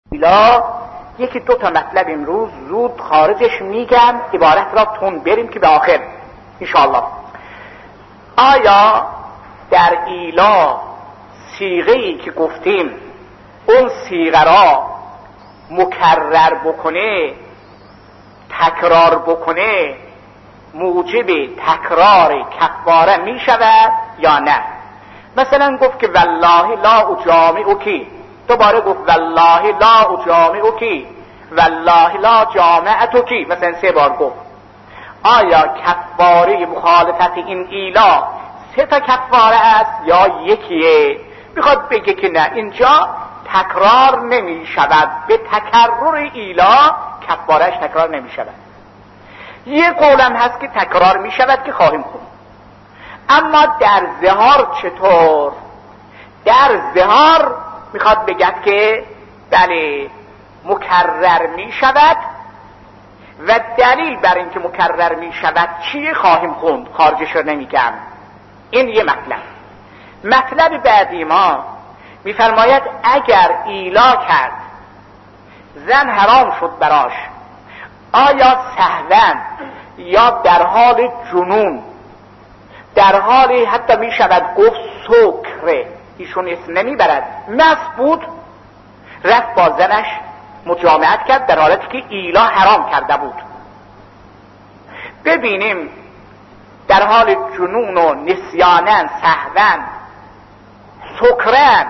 ایلا یکی دو تا مطلب امروز زود خارجش میگم، عبارت را تون بریم که به آخر انشاءالله. آیا در ایلا صیغه‌ای که گفتیم اون صیغه را مکرر بکنه، تکرار بکنه، موجب تکرار کفاره می شود یا نه؟ مثلا گفت که والله لا اجامعکی، دوباره گفت والله لا اجامعکی، والله لا جامعتکی، مثلا 3 بار گفت. آیا کفاره مخالفت این ایلا 3 تا کفاره است یا یکیه؟ میخواد بگه که نه، اینجا تکرار نمی شود، به تکرر ایلا کفارش تکرار نمی شود. یه قولم هست که تکرار می شود که خواهیم خوند. اما در ظهار چطور؟ در ظهار میخواد بگد که بله مکرر می شود و دلیل بر اینکه مکرر می شود چیه خواهیم خوند، خارجش رو نمیگم. این یه مطلب. مطلب بعدی ما میفرماید اگر ایلا کرد زن حرام شد براش، آیا سهواً یا در حال جنون، در حال حتی می شود گفت سکره، ایشون اسم نمیبرد، مست بود رفت با زنش مجامعت کرد در حالتی که ایلا حرام کرده بود، ببینیم در حال جنون و نسیانن سهواً سکرن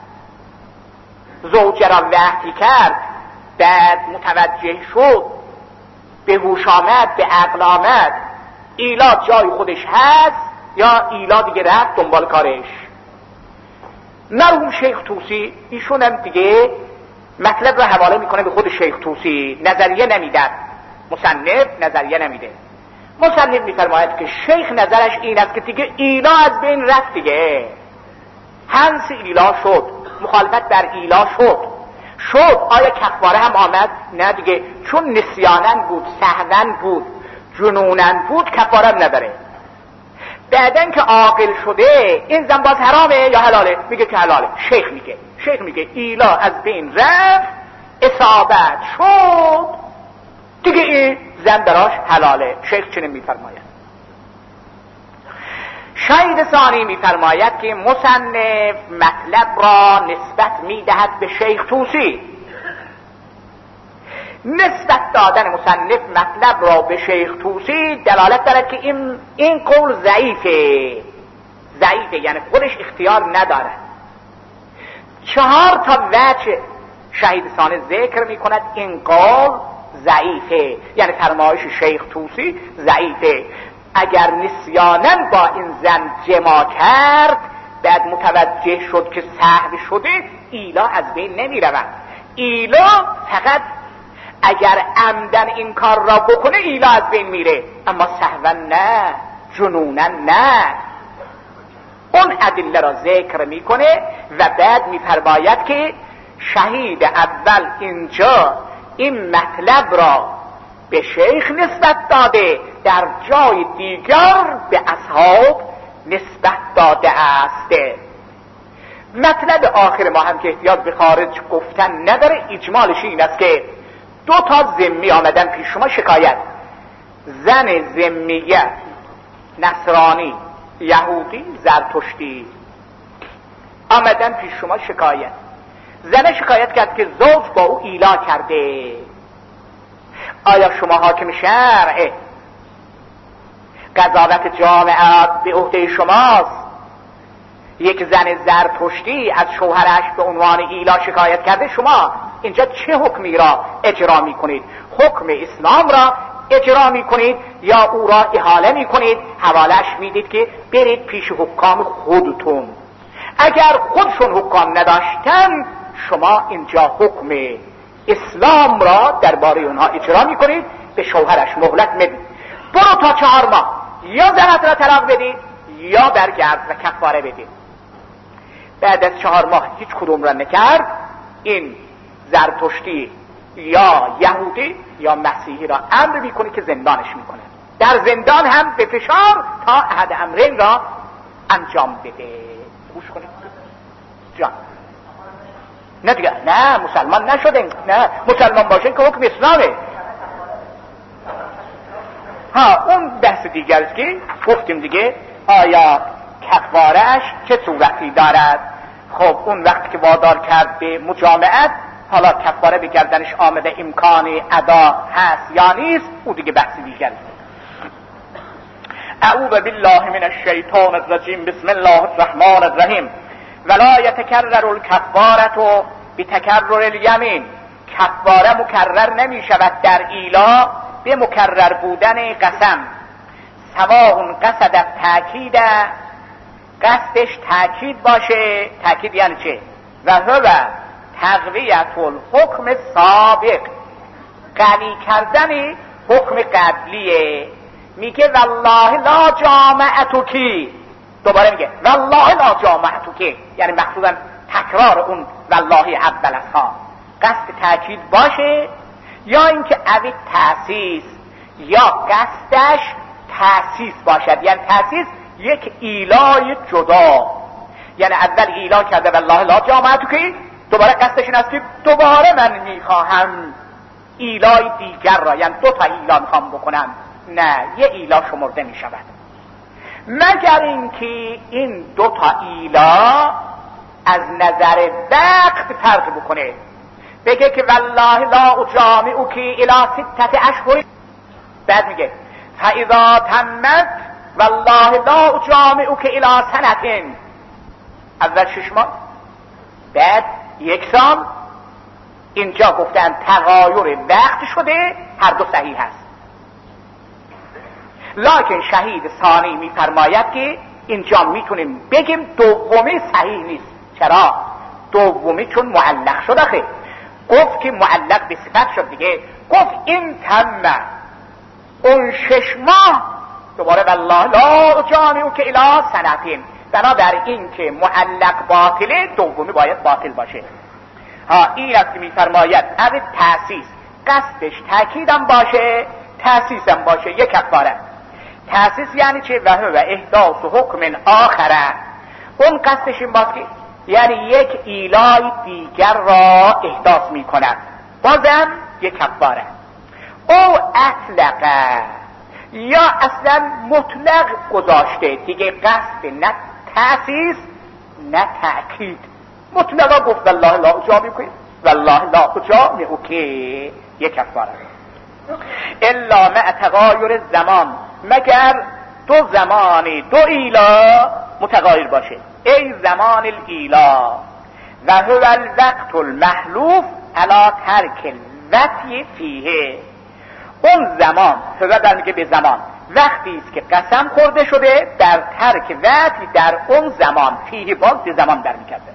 زوجه را وحی کرد، بعد متوجه شد، به هوش آمد، به عقل آمد، ایلا جای خودش هست یا ایلا دیگه رفت دنبال کارش. مرحوم شیخ طوسی ایشون هم دیگه مطلب رو حواله میکنه به خود شیخ طوسی، نظریه نمیدن، مصنف نظریه نمیده. مصنف میفرماید که شیخ نظرش این است که دیگه ایلا از بین رفت، دیگه هنس ایلا شد، مخالفت در ایلا شد. آیا کفاره هم آمد؟ نه دیگه، چون نسیانن بود، سهواً بود، جنونن بود، کفاره هم نداره. بعدن که عاقل شده این زن باز حرامه یا حلاله؟ میگه که حلاله. شیخ میگه ایلا از بین رفت، اصابت شد، دیگه این زن براش حلاله. شیخ چنین میفرماید. شاهد ثانی میفرماید که مصنف مطلب را نسبت میدهد به شیخ طوسی. نسبت دادن مصنف مطلب را به شیخ طوسی دلالت دارد که این قول ضعیفه، یعنی خودش اختیار ندارد. 4 تا وجه شاهد ثانی ذکر میکند این قول ضعیفه، یعنی فرمایش شیخ طوسی ضعیفه. اگر نسیانن با این زن جما کرد، بعد متوجه شد که سهو شده، ایلا از بین نمی روند. ایلا فقط اگر عمدن این کار را بکنه ایلا از بین میره، اما سهوا نه، جنونا نه. اون ادله را ذکر میکنه و بعد میفرماید که شهید اول اینجا این مطلب را به شیخ نسبت داده، در جای دیگر به اصحاب نسبت داده است. مطلب آخر ما هم که احتیاج به خارج گفتن نداره، اجمالش این است که 2 تا ذمی آمدن پیش شما شکایت، زن ذمیه، نصرانی، یهودی، زرتشتی آمدن پیش شما شکایت. زن شکایت کرد که زوج با او ایلا کرده. آیا شما حاکم شرع قضاوت جامعات به عهده شماست؟ یک زن زرتشتی از شوهرش به عنوان ایلا شکایت کرده، شما اینجا چه حکمی را اجرا می کنید؟ حکم اسلام را اجرا می کنید یا او را احاله می کنید، حوالش میدید که برید پیش حکام خودتون؟ اگر خودشون حکام نداشتن، شما اینجا حکم اسلام را درباره اونها اجرا می کنید، به شوهرش مهلت میدید، برو تا 4 ماه یا زنت را طلاق بدید یا برگرد و کفاره بدید. بعد از 4 ماه هیچ کدوم را نکرد، این زرتشتی یا یهودی یا مسیحی را امر میکنه که زندانش میکنه، در زندان هم به فشار تا احد امرین را انجام بده. گوش کنید جان. نه دیگه، نه مسلمان نشده، نه مسلمان باشه که حکم اسلامه. اون بحث دیگر است که گفتیم دیگه، آیا کفارهش چه صورتی دارد. خب اون وقت که وادار کرد به مجامعت، حالا کفاره به گردنش آمده، امکان ادا هست یا نیست، او دیگه بحث دیگر است. اعوذ بالله من الشیطان الرجیم. بسم الله الرحمن الرحیم. ولا یتکرر الکفاره بتکرر الیمین. کفاره مکرر نمی شود در ایلا به مکرر بودن قسم. سواء قصد تاکید، قصدش تاکید باشه. تاکید یعنی چه؟ و هو تقویت الحکم سابق، قوی کردن حکم قبلیه. میگه والله لا جامعتکی، دوباره میگه والله لا جامعتکی، یعنی مقصودا تکرار اون والله اول از ها. قصد تاکید باشه یا اینکه اوی تأسیس، یا قصدش تأسیس باشد. یعنی تأسیس یک ایلای جدا، یعنی اول ایلا کرده والله لا جامعتکی، دوباره قصدش این است که دوباره من میخواهم ایلای دیگر را، یعنی دو تا ایلا میخوام بکنم. نه، یه ایلا شمرده میشود مگر اینکه این دو تا ایلا از نظر وقت فرق بکنه. بگه که والله لا اجامعکی الی 6 اشهر، بعد میگه فاذا تمت والله لا اجامعک الی سنة. اول 6 ماه، بعد 1 سال. اینجا گفتن تغایر وقت شده، هر دو صحیح هست. لکن شهید ثانی میفرماید که اینجا میتونیم بگیم دومی صحیح نیست. چرا؟ دومی چون معلق شد. آخه گفت که معلق به صفت شد دیگه. گفت این تمه اون 6 ماه، دوباره والله لا اجامعک الی سنة. بنابر این که معلق باطله، دومی باید باطل باشه. این است که میفرماید اگه تأسیس قصدش تأکیدم باشه، تأسیسم باشه، یک کفاره. تأسیس یعنی چه؟ و هو احداث حکم آخره. اون قصدش این باشه که یعنی یک ایلای دیگر را احداث میکند، بازم یک کفاره. او اطلقه، یا اصلا مطلق گذاشته دیگه، قصد نه تأسیس نه تأکید، مطلقا گفت والله لا اجامعک والله لا اجامعک، یک کفاره. الا مع تغایر زمان، مگر دو زمانی، دو ایلا متغایر باشه. ای زمان الایلا و هو الوقت المحلوف علی ترک الوطی فیه. اون زمان، هو در میگه به زمان، وقتی است که قسم خورده شده در ترک وطی در اون زمان، فیه باز به زمان در میکرده.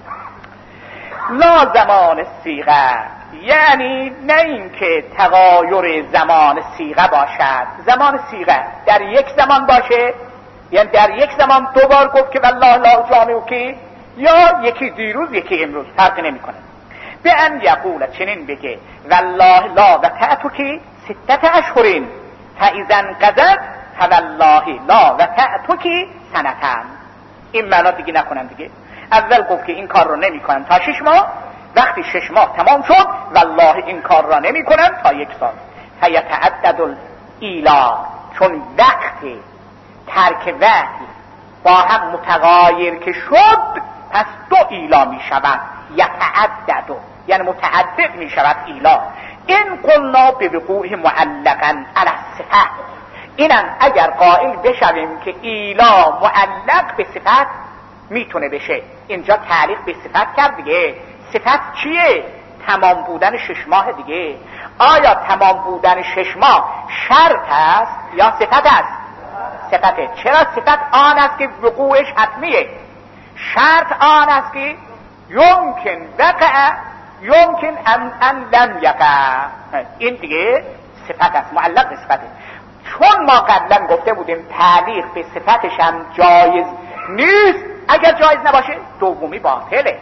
لا زمان صیغه، یعنی نه این که تغایر زمان صیغه باشد. زمان صیغه در یک زمان باشه، یعنی در یک زمان دوبار گفت که والله لا اجامعک، یا یکی دیروز یکی امروز، فرق نمیکنه. به ان یقول، چنین بگه والله لا وطأتک 6 اشهر فاذا انقضت فوالله لا وطأتک سنة. این معنا دیگه نکنم دیگه. اول گفت که این کار رو نمی کنم تا 6 ماه، وقتی 6 ماه تمام شد والله این کار را نمی کنم تا 1 سال. فیتعدد الایلا، چون وقت ترک وقتی با هم متغایر که شد، پس 2 ایلا می شود. یتعدد یعنی متعدد می شود ایلا. این قلنا به وقوع معلقا علی الصفه، اینم اگر قائل بشویم که ایلا معلق به صفت میتونه بشه. اینجا تعلیق به صفت کرد دیگه. صفت چیه؟ تمام بودن 6 ماه دیگه. آیا تمام بودن 6 ماه شرط است یا صفت است؟ صفته. چرا صفت آن است که وقوعش حتمیه؟ شرط آن است که یمکن وقع یمکن ان لم یقع. این دیگه صفت است، معلق به صفته. چون ما قبلا گفته بودیم تعلیق به صفتش هم جایز نیست، اگر جایز نباشه دومی باطله.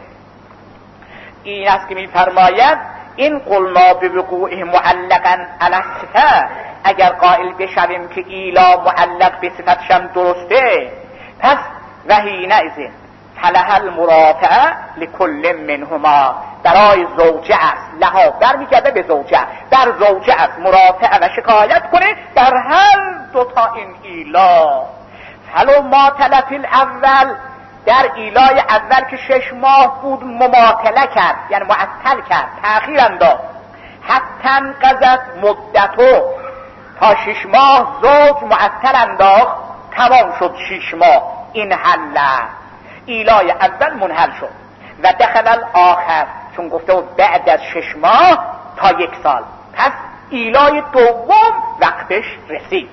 این است که میفرماید این قلنا بوقوع معلقا علی الصفه، اگر قائل بشویم که ایلا معلق به صفتش هم درسته، پس وحینئذ فله المرافعه لكل منهما، برای زوجه است، لها برمیگرده به زوجه، در زوجه است مرافعه و شکایت کنه در هر دوتا این ایلا. فلو ماطله فی الاول، در ایلای اول که 6 ماه بود مماطله کرد، یعنی معطل کرد، تأخیر انداخت، حتی انقضت مدتو، تا 6 ماه زوج معطل انداخت، تمام شد 6 ماه، این حله، ایلای اول منحل شد. و دخل الاخر، چون گفته بود بعد از 6 ماه تا 1 سال، پس ایلای دوم وقتش رسید.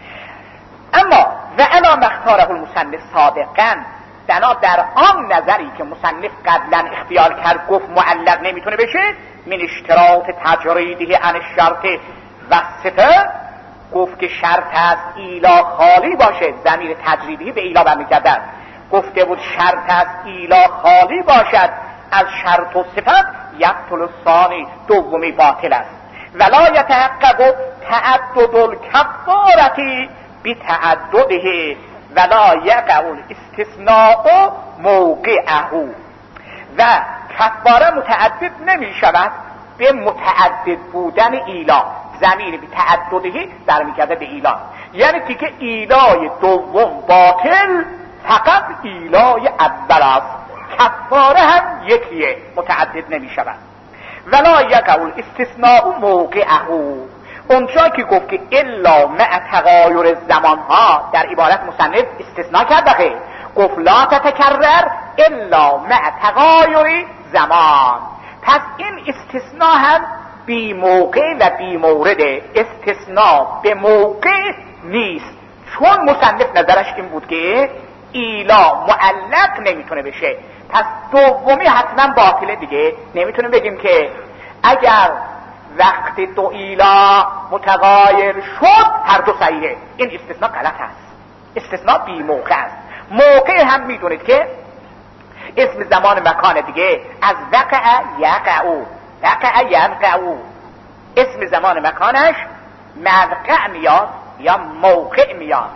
اما و الا مختاره المصنف سابقا، بنا در آن نظری که مصنف قبلا اختیار کرد، گفت معلق نمیتونه بشه، من اشتراط تجریده عن الشرط و صفه، گفت که شرط است ایلا خالی باشه، ضمیر تجریدی به ایلا برمیگردد، گفته بود شرط است ایلا خالی باشد از شرط و صفت، یبطل الثانی، دومی باطل است. ولا یتحقق تعدد الکفارتی بتعدده ولا یقع الاستثناء موقعه، و کفاره متعدد نمی شود به متعدد بودن ایلا، ضمیر به تعددهی برمیگرده به ایلا، یعنی که ایلای دوم باطل، فقط ایلای اول است، کفاره هم یکیه، متعدد نمی شود. ولا یقع الاستثناء موقعه، اونجا که گفت که الا مع تغایر زمان ها، در عبارت مصنف استثناء کرده، خیلی گفت لا تتکرر الا مع تغایر زمان، پس این استثناء هم بی موقع و بی مورده، استثناء به موقع نیست، چون مصنف نظرش این بود که ایلا معلق نمیتونه بشه، پس دومی حتما باطله دیگه. نمیتونه بگیم که اگر وقت دو ایلا متغایر شد هر دو صحیحه، این استثناء غلط هست، استثناء بی موقع است. موقع هم میدونید که اسم زمان مکان دیگه، از وقع یقعو، وقع ینقعو، اسم زمان مکانش موقع میاد یا موقع میاد.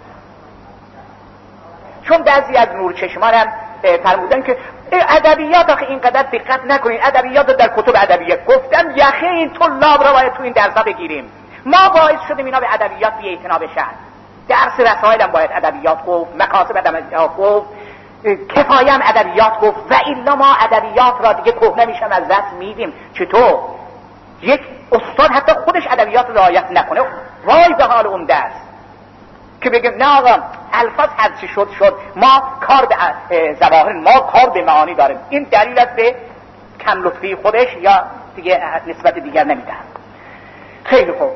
چون بعضی از نورچشمان هم فرمودن که ادبیات آخه اینقدر دقت نکنین، ادبیات در کتب ادبیات، گفتم یخی این طلاب را باید تو این درسا بگیریم، ما باعث شدیم اینا به ادبیات بی اعتنا بشن، درس رسائل هم باید ادبیات گفت، مکاسب ادبیات گفت، کفایه هم ادبیات گفت، و الا ما ادبیات را دیگه کهنه میشم از دست میدیم. چطور یک استاد حتی خودش ادبیات رعایت نکنه، وای به حال اون درس، که بگیم نه آقا الفاظ هرچی شد، ما کار به ظواهر، ما کار به معانی داریم، این دلیل است به کم لطفی خودش یا دیگه نسبت دیگر نمیدهم. خیلی خوب،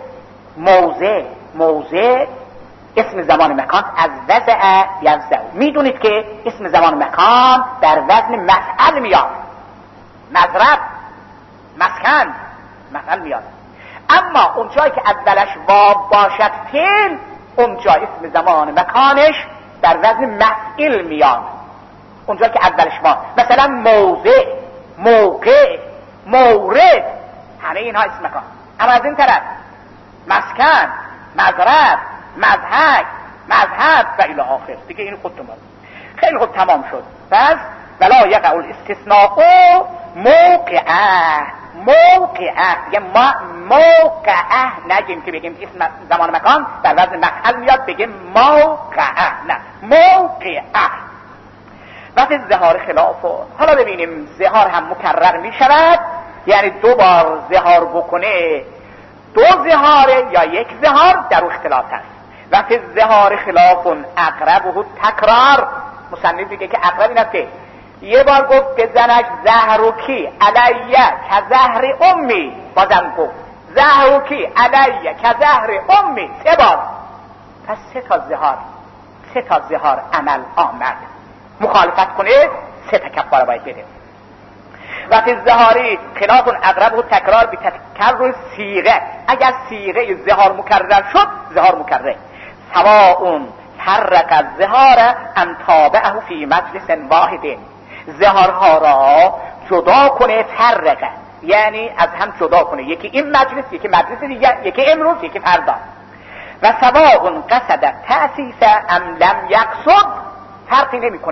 موضع اسم زمان مکان از وضع یوضع، میدونید که اسم زمان مکان در وزن مفعل میاد، مضرب، مسکن، مفعل میاد. اما اونجایی که اولش واو باشد فعل، اونجا اسم زمان مکانش در وزن مفعول میاد، اونجا که اولش ما، مثلا موضع، موقع، مورد، همه اینها اسم مکان. اما از این طرف مسکن، مضرب، مضحک، مذهب و الی آخر دیگه، این خودتون باید. خیلی خود تمام شد. پس ولا یقع الاستثناء موقعه، دیگه موقعه نگیم که بگیم اسم زمان مکان در وزن مفعل میاد بگیم موقعه، نه موقعه. وقتی ظهار خلاف، حالا ببینیم ظهار هم مکرر می شود، یعنی 2 بار ظهار بکنه، 2 ظهاره یا 1 ظهار، در اختلاف هست. وقتی ظهار خلاف اقربه تکرار، مصنف دیگه که اقرب این هسته، یه بار گفت به زنش زهرکی علیه که زهر امی، بازم گفت زهرکی علیه که زهر امی 3 بار، پس 3 تا ظهار عمل آمد، مخالفت کنه 3 تا کفاره باید بده. وقتی ظهاری خلاف اقرب و تکرار به تکرر صیغه، اگر صیغه ظهار مکرر شد، ظهار مکرر، سواء فرق الظهار ام تابعه فی مجلس واحد، ظهارها را جدا کنه، فرقه یعنی از هم جدا کنه، یکی این مجلس، یکی مجلس دیگر، یکی امروز، یکی فردا. و سواء قصد تأسیس ام لم یقصد، فرقی نمی کنه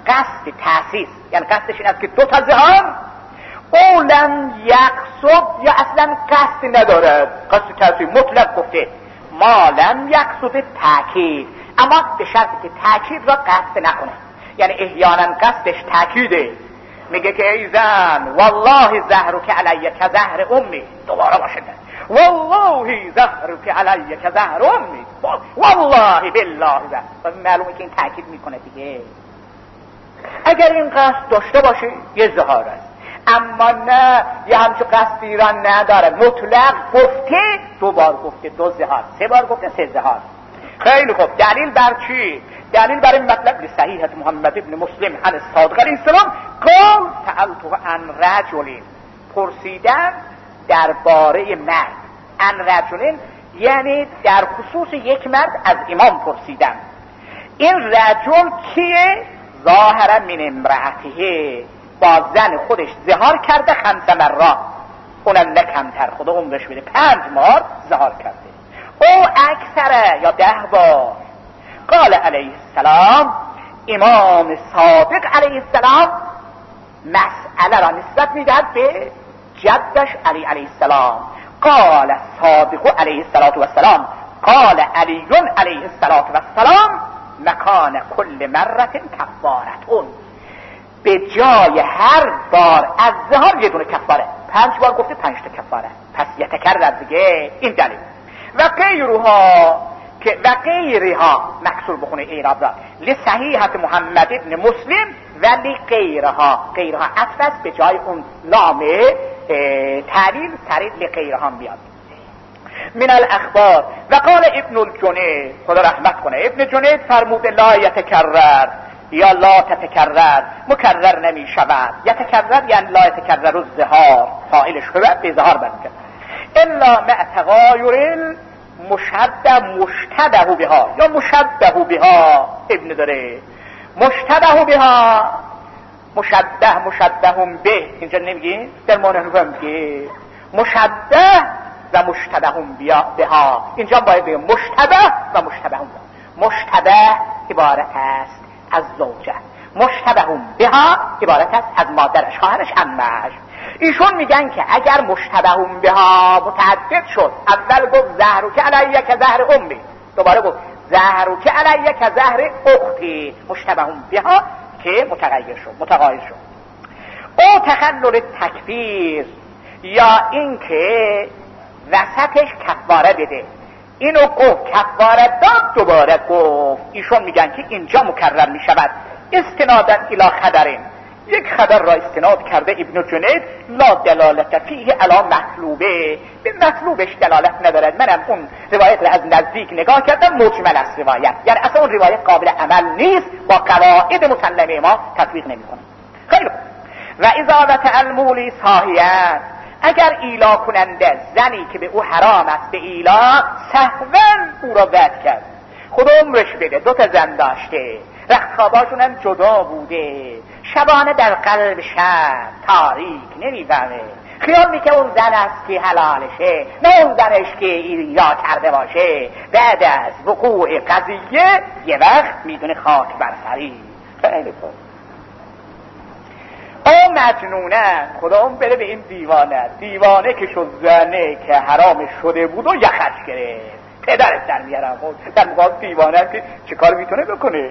قصد تأسیس، یعنی قصدش این است که دو تا زهار، او لم یقصد یا اصلا قصد ندارد، قصد تأسیس مطلق گفته، ما لم یقصد تأکید، اما به شرطی که تأکید را قصد نکنه. یعنی احیانا قصدش تأکیده، میگه که ای زن والله زهرک علیه که زهر امی، دوباره باشه والله زهرک علیه که زهر امی، والله بالله زهر، معلومه که این تأکید میکنه دیگه. اگر این قصد داشته باشه یه زهار است، اما نه یه همچه قصدی را نداره، مطلق گفته، دو بار گفته دو زهار، سه بار گفته سه زهار. خیلی خوب، دلیل بر چی؟ دلیل بر این مطلب لصحیحة محمد ابن مسلم عن الصادق علیه السلام قال سألته عن رجل، پرسیدم درباره مرد، عن رجل یعنی در خصوص یک مرد از امام پرسیدم. این رجل کیه؟ ظاهر من امرأته، با زن خودش زهار کرده 5 مرات، اونم نه کمتر، خدا عمرش بده 5 بار زهار کرده، او اکثر یا 10 بار. قال علیه السلام، امام صادق علیه السلام مسئله را نسبت میدهد به جدش علی علیه السلام. قال صادق علیه السلام قال علی علیه السلام مکان کل مرت کفارتون، به جای هر بار از زهار یه دونه کفاره، 5 بار گفته 5 تا کفاره، پس یتکرر دیگه. این دلیل. و غیرها که و غیرها مکسور بخونه اعراب را، لصحیحة محمد ابن مسلم ولی غیرها، غیرها عطف است به جای اون لام تعلیل، سریع لغیرها بیاد. من الاخبار و قال ابن الجنید، خدا رحمت کنه، ابن جنید فرموده لا یتکرر یا لا تتکرر، مکرر نمی شود، یتکرر یعنی لا یتکرر الزهار، فاعلش شود به زهار برمیگرد، الا مع تغایر مشتبه بها یا مشبه بها، ابن داره مشتبه بها، مشبه به، اینجا نمیگی در معنی میگه مشبه و مشتبه بها، اینجا باید بگه مشتبه و مشتبه بها. مشتبه عبارت است از زوجه، مشتبه بها عبارت است از مادرش، خواهرش، عمه‌اش. ایشون میگن که اگر مشتبه بها متعدد شد، اول گفت زهرک علیه که زهر امی، دوباره گفت زهرک علیه که زهر اختی، مشتبه بها که متغایر شد. او تخلل تکفیر یا اینکه وسطش کفاره بده، اینو گفت کفاره داد دوباره گفت، ایشون میگن که اینجا مکرر میشود استنادن الی خبرین، یک خبر را استناد کرده ابن جنید، لا دلالت فیه علی مطلوبه، به مطلوبش دلالت ندارد. منم اون روایت را از نزدیک نگاه کردم، مجمل است روایت، یعنی اصلا اون روایت قابل عمل نیست، با قواعد مسلمه ما تطبیق نمیکنه. خیلی خوب. و اضافت المولی صاحیت، اگر ایلا کننده زنی که به او حرام است به ایلا سهوا او را وعد کرد، خدا عمرش بده 2 تا زن داشته، رختخواباشون هم جدا بوده، شبانه در قلب شب تاریک نمیفهمه، خیال میکنه اون زن است که حلالشه، نه اون زنش که ایلا کرده باشه، بعد از وقوع قضیه یه وقت میدونه خاک بر سری. خیلی خوب. او مجنونه، خدا اون بره به این دیوانه که شد زنه که حرامش شده بود و یخش گرفت، پدرت در میارم در مقابل دیوانه که چه کار میتونه بکنه.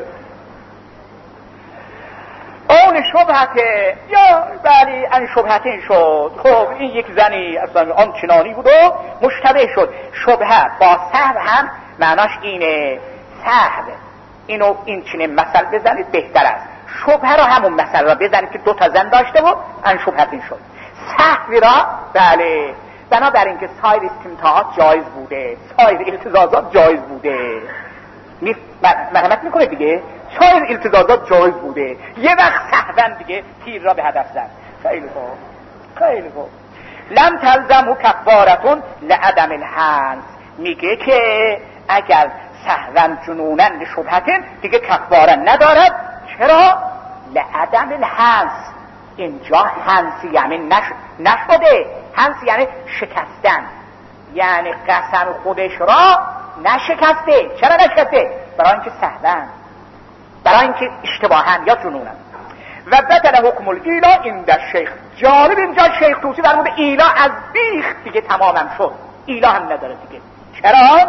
اون شبهته یا بلی ان شبهته شد، خب این یک زنی اصلا آن چنانی بود و مشتبه شد. شبهه با سهو هم معناش اینه، سهو اینو این چنین مثل بزنید بهتر است، شبهه را همون مثل را بزنید که 2 تا زن داشته و ان شبهته شد. سهوی را بله بنابراین که سایر استمتاعات جایز بوده، سایر التزازات جایز بوده، مرحمت میکنه دیگه، سایر التزازات جایز بوده، یه وقت سهون دیگه تیر را به هدف زد. خیلی خوب، خیلی خوب. لم تلزمو کفارتون لعدم الحنس، میگه که اگر سهون جنونن لشبهتن دیگه کفاره ندارد. چرا؟ لعدم الحنس، اینجا هنس یعنی نشده، هنس یعنی شکستن، یعنی قسم خودش را نشکسته. چرا نشکسته؟ برای اینکه سهون برای اینکه اشتباهن یا جنونن. و بدل حکم الایلا عند الشیخ. جالب اینجا شیخ طوسی در مورد ایلا از بیخ دیگه تمامم شد، ایلا هم نداره دیگه. چرا؟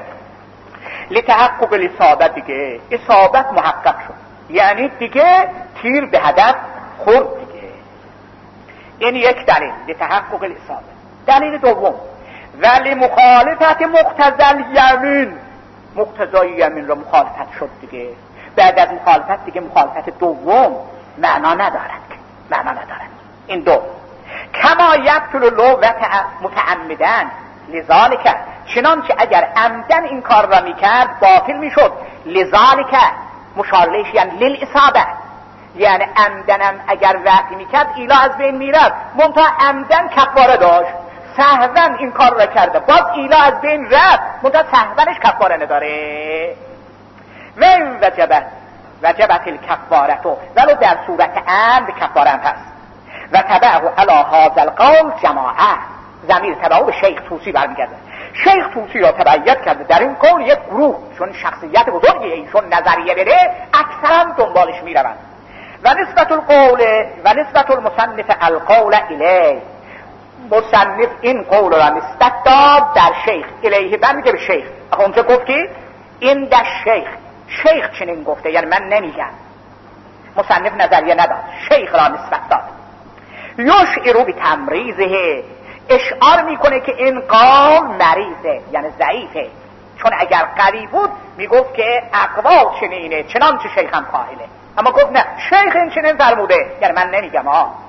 لتحقق الاصابه، دیگه اصابت محقق شد، یعنی دیگه تیر به هدف خورد دیگه. این یک دلیل، لتحقق الاصابه. دلیل دوم، ولی مخالفت مقتضی الیمین، مقتضای یمین را مخالفت شد دیگه. بعد از مخالفت دیگه مخالفت دوم معنا ندارد، معنا ندارد. این دو کما یبطل لو و متعمدن لذالک، چنانچه اگر عمدن این کار را میکرد باطل میشد. لذالک مشارلش یعنی للاصابه، یعنی عمدنم اگر وقتی میکرد ایلا از بین میرد، منتها عمدن کفاره داشت، سهون این کار را کرده باز ایلا از بین رفت، منتها سهونش کفاره نداره. و این وجبت الکفارتو، ولو در صورت عمد کفاره هم هست. و تبعه علی هذا القول جماعه، ضمیر تبعه به شیخ طوسی برمیگرده. شیخ طوسی را تبعیت کرده در این قول یک گروه، چون شخصیت بزرگی ایشون نظریه بده اکثرا دنبالش میروند. و نسبت المصنف القول الیه، مصنف این قول را نسبت داد در شیخ، الیه برمیگه به شیخ. اونجا گفت که این در شیخ چنین گفته، یعنی من نمیگم، مصنف نظریه نداد، شیخ را نسبت داد. یشعر بتمریزه، اشعار میکنه که این قول مریضه، یعنی ضعیفه، چون اگر قوی بود میگفت که اقوال چنینه چنانچه شیخ هم قائله، اما گفت نه شیخ این چنین فرموده، یعنی من نمیگم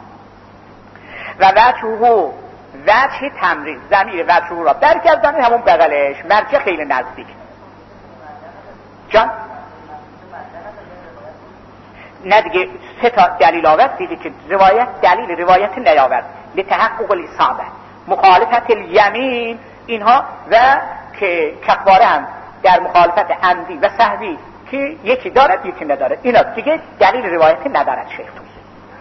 و وجه تمریز، ضمیر وجهه را برگردانید همون بغلش، مرجع خیلی نزدیک. جان نه دیگه، سه تا دلیل آورد دیگه که دلیل روایت نیاورد. لتحقق الاصابه، مخالفت الیمین، اینها و که کفاره هم در مخالفت عمدی و سهوی که یکی دارد یکی ندارد، اینا دیگه دلیل روایتی ندارد شیخ طوسی.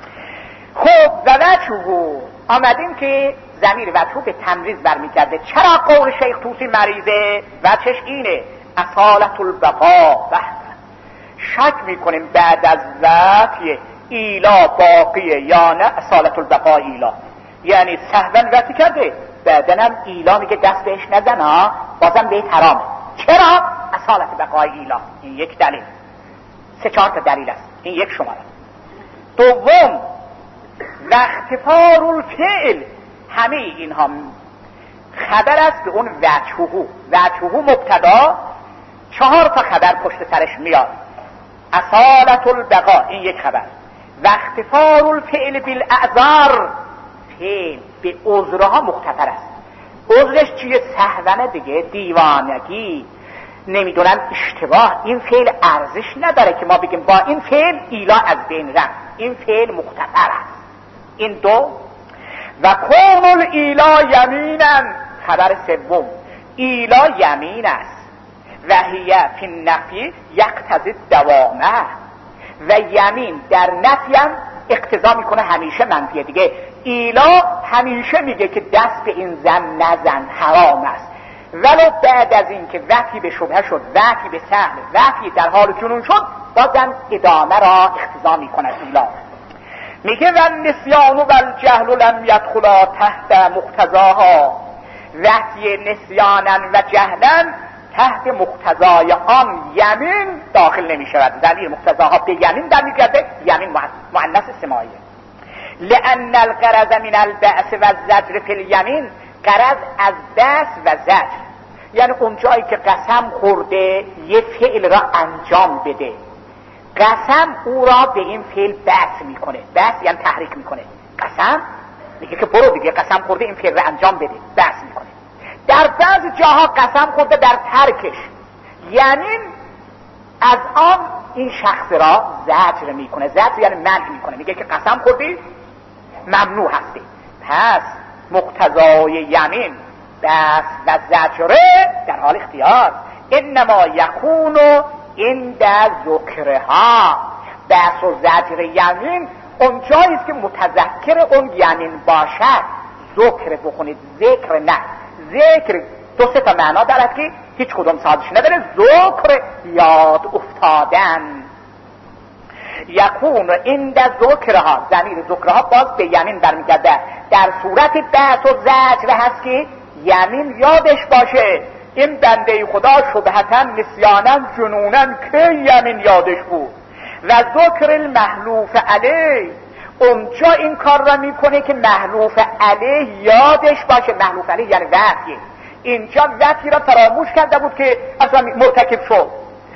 خب و وجهه، آمدیم که ضمیر وجهه به تمریز برمیگرده. چرا قول شیخ طوسی مریضه؟ وجهش اینه، اصالت البقا، شک میکنیم بعد از وقتی ایلا باقیه یا نه اصالت البقا ایلا، یعنی سهون وقتی کرده بعدنم ایلا میگه دست بهش نزن بازم بهت حرامه. چرا؟ اصالت بقای ایلا. این یک دلیل، 3-4 تا دلیل است، این یک شماره. دوم و اختفار الفعل، همه اینها خبر است به اون وجهه مبتدا، 4 تا خبر پشت سرش میاد. اصالت البقا این یک خبر، و اختفار الفعل بالاعذار، فعل به عذرها مختفر است. عذرش چیه؟ سهونه دیگه، دیوانگی، نمیدونم اشتباه. این فعل ارزش نداره که ما بگیم با این فعل ایلا از بین رفت، این فعل مختفر است. این دو. و کون الایلا یمینا، خبر سوم، ایلا یمین است، و هیه فی النفی یقتضی الدوامه، و یمین در نفی هم اقتضا میکنه همیشه منفیه دیگه. ایلا همیشه میگه که دست به این زن نزن، حرام است، ولو بعد از این که وحی به شبهه شد، وحی به سهل، وحی در حال جنون شد، بازم ادامه را اقتضا میکنه ایلا. میگه و نسیان و الجهل لم یدخلا تحت مقتضاها، وحی نسیانا و جهلا تحت مقتضای آن یمین داخل نمی شود. ضمیر مقتضاها به یمین در میگرده، یمین مؤنث سماعیه. لأن الغرض من البأس و الزجر فی الیمین، غرض از بأس و زجر، یعنی اون جایی که قسم خورده یه فعل را انجام بده، قسم او را به این فعل بأس میکنه. بأس یعنی تحریک میکنه. قسم میگه که برو دیگه قسم خورده این فعل را انجام بده، بأس میکنه. در بعض جاها قسم خورده در ترکش، یعنی از آن این شخص را زجر میکنه. زجر یعنی منع میکنه، میگه که قسم خوردی ممنوع هستی. پس مقتضای یمین بس و زجره در حال اختیار، انما یکون عند ذکرها. بس و زجر یمین اون جاییست که متذکر اون یمین باشد. ذکر بخونید، ذکر نه. ذکر 2-3 تا معنا دارد که هیچ کدوم سازش نداره. ذکر یاد افتادن، یکون عند ذکرها، ضمیر ذکرها باز به یمین برمیگرده. در صورت بحث و زجر هست که یمین یادش باشه. این بنده خدا شبهتا نسیانا جنونا که یمین یادش بود. و ذکر المحلوف علیه، اونجا این کار را میکنه که محلوف علیه یادش باشه. محلوف علیه یعنی وحی، اینجا وحی را فراموش کرده بود که اصلا مرتکب شد.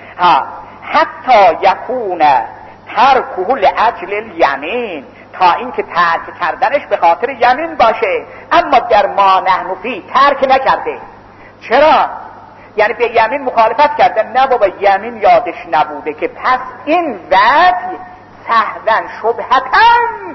حتی یکون ترکه لاجل الیمین، تا اینکه ترک کردنش به خاطر یمین باشه. اما در ما نحن فی ترک نکرده. چرا؟ یعنی به یمین مخالفت کرده؟ نه بابا، یمین یادش نبوده که پس این وحی سهوا شبهتاً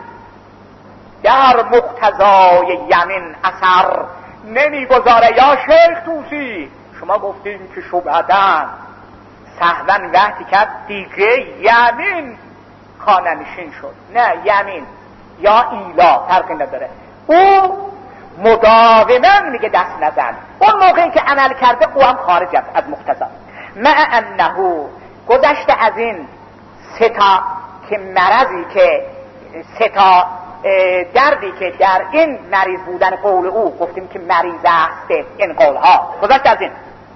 در مقتضای یمین اثر نمیگذاره. یا شیخ طوسی شما گفتیم که شبهتاً سهوا وحی کرد دیگه یمین خانه‌نشین شد. نه، یمین یا ایلا فرقی نداره. او مداوما میگه دست نزن. اون موقعی که عمل کرده او هم خارج از مقتضا. مع انه گذشته از این ستا که مرضی که ستا دردی که در این مریض بودن قول او گفتیم که مریض است این قولها، گذشته از این.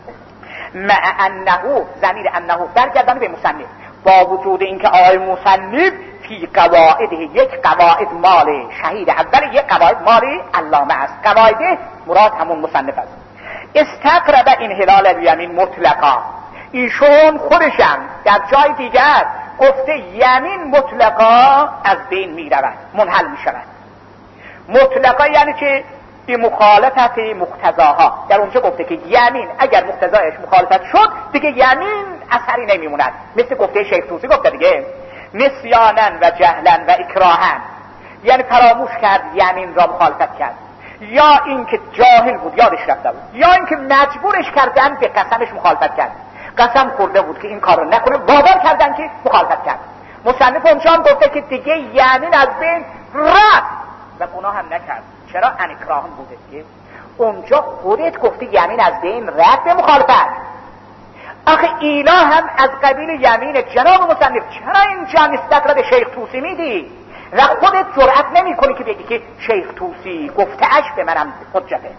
مع انه ضمیر انه برگردن به مصنف، با وجود اینکه آقای مصنف فی قواعده یک قواعد مال شهید اول، یک قواعد مال علامه است. قواعده مراد همون مصنف است. استقرب انحلال الیمین مطلقا، ایشون خودشم در جای دیگر گفته یمین مطلقا از بین می رود، منحل می شود. مطلقا یعنی که به مخالفت مقتضاها. در اونجا گفته که یمین اگر مقتضایش مخالفت شد دیگه یمین اثری نمیموند. مثل گفته شیخ طوسی گفته دیگه، نسیانا و جهلا و اکراها، یعنی فراموش کرد یمین را مخالفت کرد، یا اینکه جاهل بود یادش رفته بود، یا اینکه مجبورش کردن به قسمش مخالفت کرد. قسم خورده بود که این کار رو نکنه، باور کردن که مخالفت کرد. مصنف اونجا هم گفته که دیگه یمین از بین رفت و گناه هم نکرد. چرا؟ انکراهم بوده دیگه. اونجا خودت گفتی یمین از بین رفت به مخالفت. آخه ایلا هم از قبیل یمین جناب مصنف، چرا اینجا نسبت را به شیخ طوسی میدی و خودت جرأت نمی کنی که بگی که شیخ طوسی گفته اش به منم حجته؟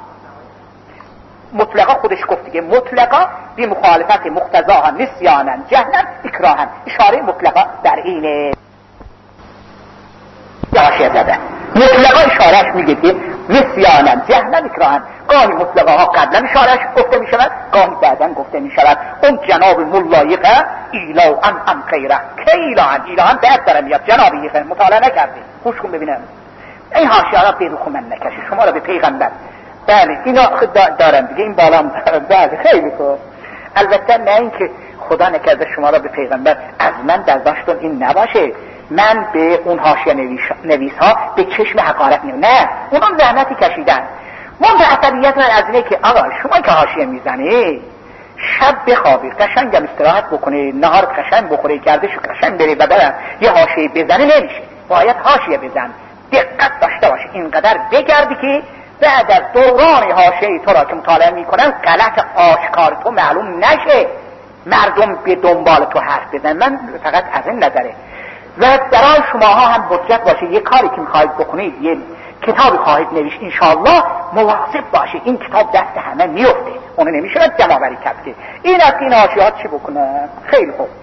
مطلقا خودش گفت دیگه، مطلقا بی مخالفت مقتضاها نسیانا جهلا اکراها. اشاره مطلقا در اینه یاشر زده. مطلقا اشارهش میگه که نسیانا جهلا اکراها. گاهی مطلقا ها قبلا اشارهش گفته میشود، گاهی بعدا گفته میشود. اون جناب ملایقه ایلا ام خیره که ایلا هم بعد داره میاد. جنابی خیره مطالعه نکردی، خوش کن ببینم این حاشیه را به رخ من نکشه، شما را به پیغمبر. بله اینا دارم دیگه، این بالا بله خیلی خوب. البته نه اینکه خدا نکرده شما را به پیغمبر، از من در داشتون این نباشه من به اون حاشیه نویس ها به چشم حقارت نیم، نه، اونم زحمتی کشیدن. من عصبیت من از اینه که آقا شما که حاشیه میزنی شب بخوابی، قشنگ هم استراحت بکنی، نهار قشنگ بخوری، گردش قشنگ بری و برم یه حاشیه بزنی نمیشه، باید حاشیه بزن، دقت داشته باشه، اینقدر بگردی که بعد از دوران حاشیه تو را که مطالعه میکنن غلط آشکار تو معلوم نشه، مردم به دنبال تو حرف بزنن. من فقط از این نظره و برای شماها هم حجت باشه، یه کاری که میخواهید بکنید، یه کتابی خواهید نوشت، انشاءالله مواظب باشه این کتاب دست همه میفته، اونو نمیشه جمع‌آوری کرد که این از این حاشیه‌ها چی بکنه. خیلی خوب.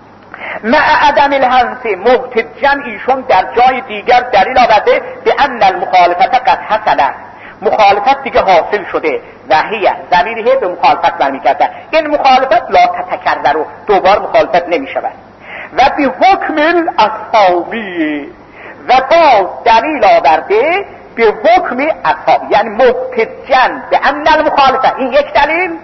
مع عدم الحنس محتجن، ایشون در جای دیگر دلیل آورده به ان المخالفت قد حصلت، مخالفت دیگه حاصل شده و هیه ضمیره به مخالفت برمیگرده. این مخالفت لا تتکرر و دوبار مخالفت نمیشود. و به حکم الاصحابی، و باز دلیل آورده به حکم اصحاب، یعنی محتجن به ان المخالفت، این یک دلیل،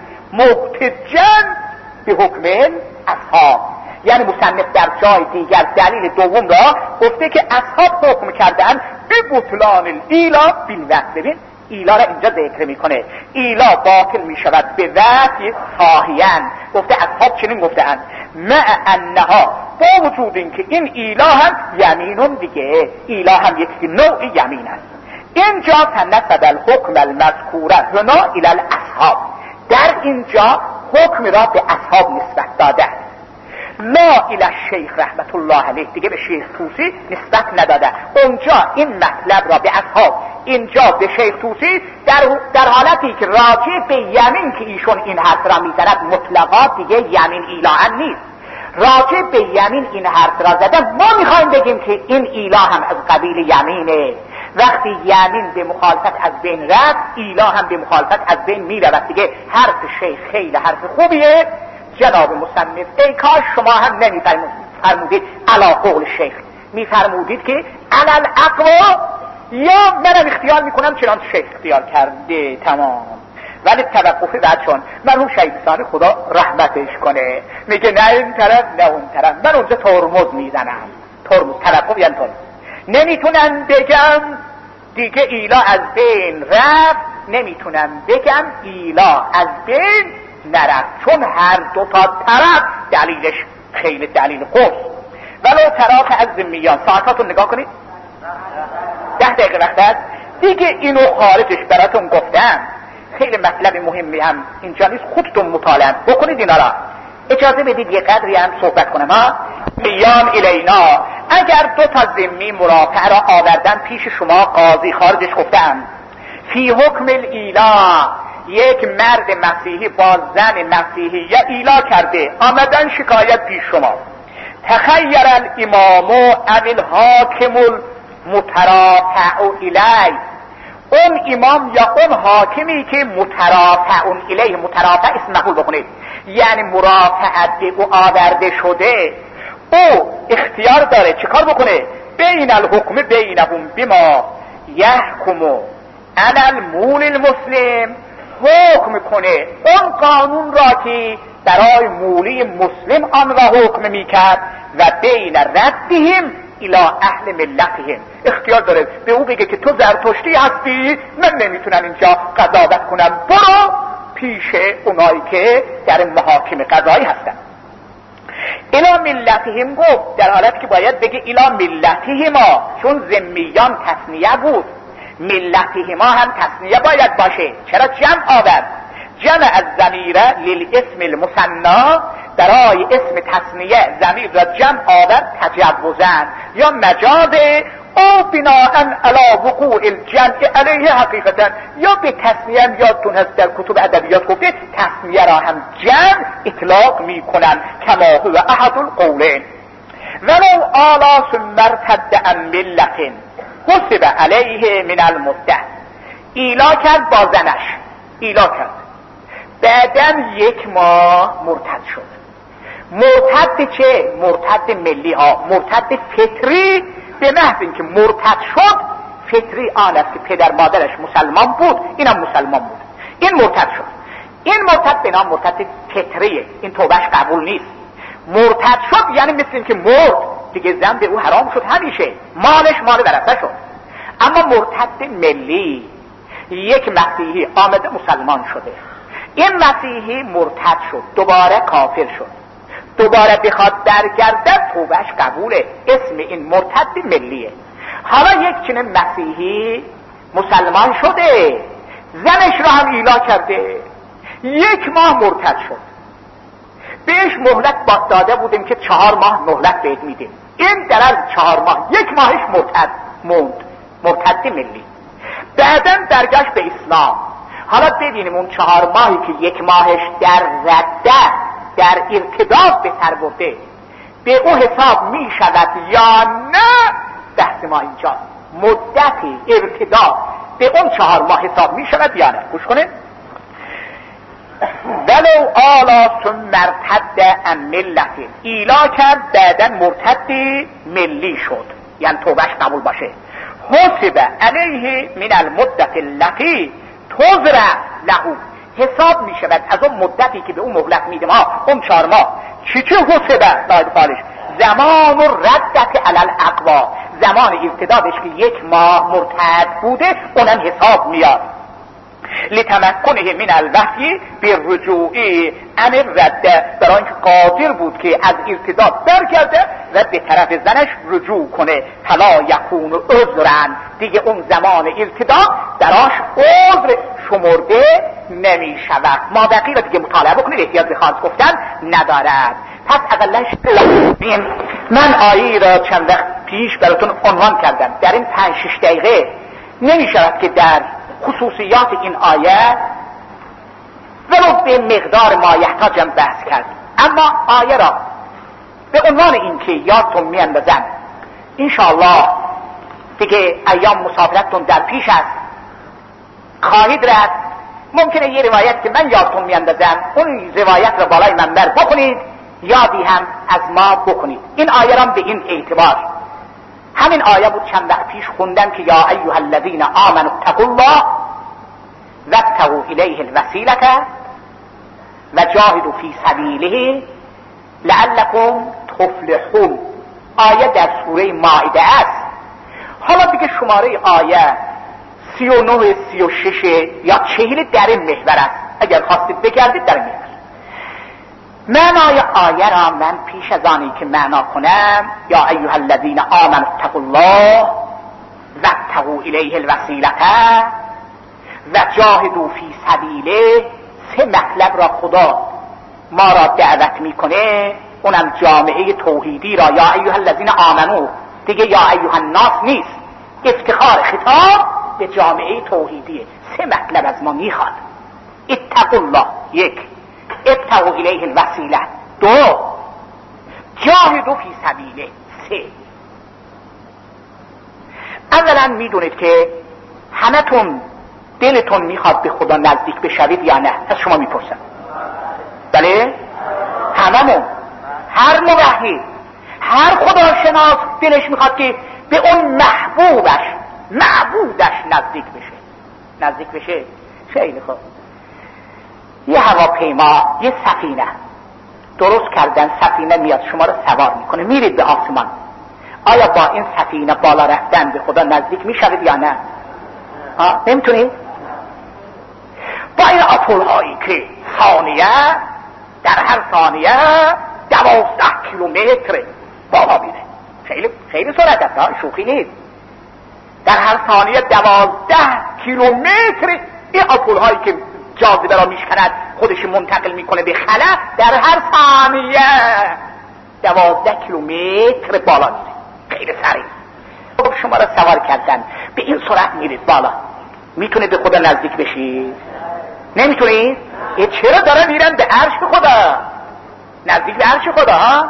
محتجن به حکم اصحاب، یعنی مصنف در جای دیگر دلیل دوم را گفته که اصحاب حکم کردن به بطلان الایلا بالوحی. ببین ایلا را اینجا ذکر میکنه، ایلا باطل میشود به وحی صاحیان، گفته اصحاب چنین گفته‌اند. مع انها، با وجود اینکه این ایلا هم یمینون دیگه، ایلا هم یک نوع یمین است. اینجا تنسب الحکم المذکوره هنا الی الاصحاب، در اینجا حکم را به اصحاب نسبت داده. لا الی الشیخ رحمت الله علیه، دیگه به شیخ طوسی نسبت نداده. اونجا این مطلب را به اصحاب، اینجا به شیخ طوسی در حالتی که راجع به یمین که ایشون این حرف را میزند مطلقا دیگه یمین ایلاء نیست، راجع به یمین این حرف را زده. ما میخوایم بگیم که این ایلا هم از قبیل یمینه. وقتی یمین به مخالفت از بین رفت، ایلا هم به مخالفت از بین میرود. دیگه حرف شیخ خیلی حرف خوبیه جناب مصنف. ای کاش شما هم نمیفرمودید علی قول شیخ، میفرمودید که علی الاقوا، یا منم اختیار میکنم چنان شیخ اختیار کرده، تمام. ولی توقف بعد چون مرحوم شیخستانی خدا رحمتش کنه میگه نه این طرف نه اون طرف، من اونجا ترمز میزنم. ترمز توقف یعنی ترمز. نمیتونم بگم دیگه ایلا از بین رفت، نمیتونم بگم ایلا از بین نرفت، چون هر دو تا طرف دلیلش خیلی دلیل قوس. ولو طرف از ذمیان، ساعتاتون نگاه کنید 10 دقیقه وقت است دیگه، اینو خارجش براتون گفتم. خیلی مطلب مهمی هم اینجا نیست، خودتون مطالعه بکنید اینا را. اجازه بدید یه قدری هم صحبت کنم ها. میان الینا، اگر دو تا ذمی مرافع را آوردن پیش شما، قاضی خارجش گفتم فی حکم الایلا، یک مرد مسیحی با زن مسیحی یا ایلا کرده، آمدن شکایت پیش شما. تخیر الامام او الحاکم المترافع الیه، اون امام یا اون حاکمی که مترافع الیه، مترافع اسم مفعول بکنید، یعنی مرافعت به او آورده شده، او اختیار داره چیکار بکنه؟ بین الحکم بینهم بما یحکم علی المول المسلم، حکم کنه اون قانون را که برای مولی مسلم آن را حکم میکرد، و بین ردهم الى اهل ملتهم، اختیار داره به او بگه که تو زرتشتی هستی، من نمیتونم اینجا قضاوت کنم، برو پیش اونایی که در محاکم قضایی هستن. الى ملتهم گفت در حالتی که باید بگه الى ملتهما، چون ذمیان تثنیه بود، ملتهما هم تثنیه باید باشه. چرا جمع آورد؟ جمع از ضمیر للاسم المثنی، برای اسم تثنیه ضمیر را جمع آورد تجوزن یا مجاز، او بناء علی وقوع الجمع علیه حقیقتا، یا به تثنیه هم یادتون هست در کتب ادبیات گفته تثنیه را هم جمع اطلاق میکنن، کما هو احد القولین. ولو آلا ثم ارتد عن ملت حسب علیه من المده، ایلا کرد با زنش، ایلا کرد، بعدم 1 ماه مرتد شد. مرتد چه؟ مرتد ملی ها، مرتد فطری، به محض اینکه مرتد شد، فطری آن است که پدر مادرش مسلمان بود، اینم مسلمان بود، این مرتد شد. این مرتد به نام مرتد فطریه، این توبهش قبول نیست. مرتد شد یعنی مثل این که مرد دیگه، زن به او حرام شد همیشه، مالش مال ورثه شد. اما مرتد ملی، یک مسیحی آمده مسلمان شده، این مسیحی مرتد شد، دوباره کافر شد، دوباره بخواد برگرده، توبهش قبوله، اسم این مرتد ملیه. حالا یک چنین مسیحی مسلمان شده، زنش را هم ایلا کرده، 1 ماه مرتد شد، بهش مهلت داده بودیم که 4 ماه مهلت بهت میدیم، این در از 4 ماه 1 ماهش مرتد موند، مرتد ملی. بعداً برگشت به اسلام. حالا ببینیم اون 4 ماهی که 1 ماهش در رده، در ارتداد به سر برده، به او حساب می شود یا نه؟ بحث ما اینجا مدت ارتداد به اون 4 ماه حساب می شود یا نه؟ گوش کنه. ولو آلا ثم ارتد عن ملت، ایلا کرد بعدن مرتد ملی شد، یعنی توبهش قبول باشه. حسب علیه من المدت التي تزرع له، حساب می شود از اون مدتی که به اون مهلت میدیم، اون 4 ماه چی حسبه باید فالش؟ زمان ردت علی الاقوا، زمان ارتدادش که 1 ماه مرتد بوده، اونم حساب میاد. لتمکنه من الوحی بالرجوع عن الرده، برای اینکه قادر بود که از ارتداد برگرده و به طرف زنش رجوع کنه. فلا یکون عذرا، دیگه اون زمان ارتداد دراش عذر شمرده نمی شود. ما بقیه را دیگه مطالعه بکنید، احتیاج به خاص گفتن ندارد. پس اقلا من آیه را چند وقت پیش براتون عنوان کردم. در این 5-6 دقیقه نمی شود که در خصوصیات این آیه ولو به مقدار ما یحتاجم بحث کرد، اما آیه را به عنوان این که یادتون میاندازم انشاءالله دیگه ایام مسافرتتون در پیش است، خواهید رفت، ممکنه یه روایت که من یادتون میاندازم اون روایت را بالای منبر بخونید، یادی هم از ما بکنید. این آیه را به این اعتبار، همین آیه بود چند وقت پیش خوندم که یا ایها الذین آمنوا اتقوا الله وابتغوا الیه الوسیلة وجاهدوا فی سبیله لعلکم تفلحون. آیه در سوره مائده است. حالا دیگه شماره آیه 39 36 یا 40 در این محور است، اگر خواستید بگردید در این محور. معنای آیه را من پیش از آنی که معنا کنم یا ایها الذین آمنوا اتقوا الله وابتغوا الیه الوسیلة وجاهدوا فی سبیله، 3 مطلب را خدا ما را دعوت میکنه، اونم جامعه توحیدی را. یا ایها الذین آمنو دیگه یا ایها الناس نیست، افتخار خطاب به جامعه توحیدیه. 3 مطلب از ما میخواد. اتقوا الله 1، ابتغوا الیه الوسیلة 2، جاهدوا فی سبیله 3. اولا میدونید که همتون دلتون میخواد به خدا نزدیک بشوید یا نه؟ از شما میپرسم. بله؟ هممون، هر موحد، هر خداشناس دلش میخواد که به اون معبودش نزدیک بشه. خیلی خوب. یه هواپیما، یه سفینه درست کردن، سفینه میاد شما رو سوار میکنه، میرید به آسمان. آیا با این سفینه بالا رفتن به خدا نزدیک میشوید یا نه؟ نمیتونید؟ با این آپول هایی که در هر ثانیه 12 کیلومتر بالا میره، خیلی سرعت است، شوخی نیست. در هر ثانیه 12 کیلومتر این آپول هایی که جاذبه را میشکند خودش منتقل میکنه به خلا، در هر ثانیه 12 کیلومتر بالا میره، خیلی سریع. خب شما را سوار کردن، به این سرعت میرید بالا، میتونه به خدا نزدیک بشید؟ نمیتونید؟ چرا داره میرن به عرش خدا، نزدیک به عرش خدا ها؟